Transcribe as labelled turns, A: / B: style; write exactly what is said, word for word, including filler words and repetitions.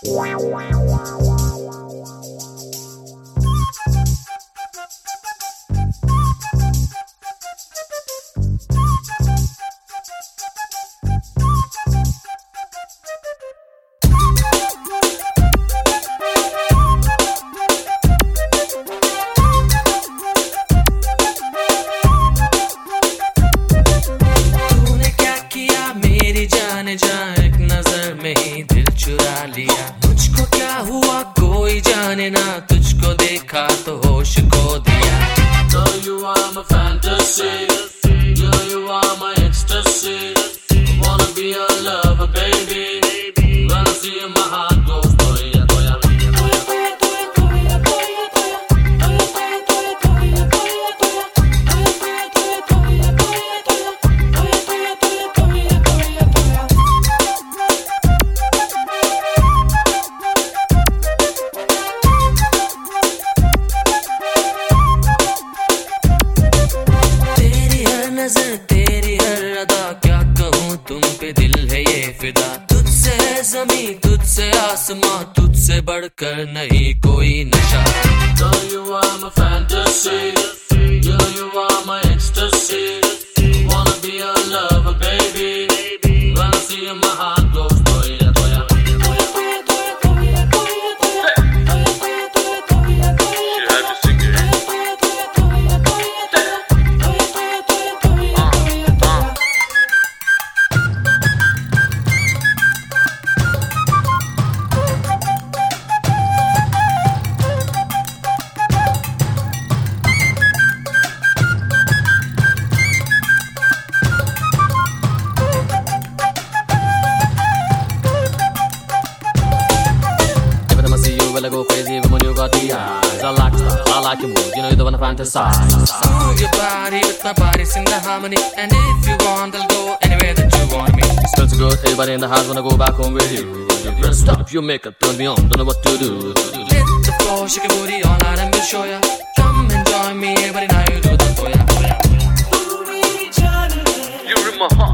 A: एक नजर में ही दिल चुरा लिया, मुझको क्या हुआ कोई जाने ना, तुझको देखा तो होश खो दिया।
B: Girl, you are my fantasy, girl, you are my ecstasy, wanna be your lover, baby, when I see you my heart goes toya toya.
A: नजर तेरी हर अदा, क्या कहूँ तुम पे दिल है ये फिदा, तुझसे है ज़मीं तुझसे आसमां, तुझसे बढ़कर नहीं कोई नशा।
B: Girl, you are my fantasy, girl, you are my ecstasy, wanna be your lover, baby, when I see you my heart goes toya toya.
C: Well, I go crazy even when you got the eyes. I like style, I like your mood, you know you're the one to fantasize.
A: Move your body with my body, sing the harmony, and if you want, I'll go anywhere that you want me.
C: It smells so good, everybody in the house wanna go back home with you. You press stop, you make it, turn me on, don't know what to do.
A: Hit the floor, shake your booty all night and we'll show ya. Come and join me, everybody now you do the toya.
B: You're in my heart.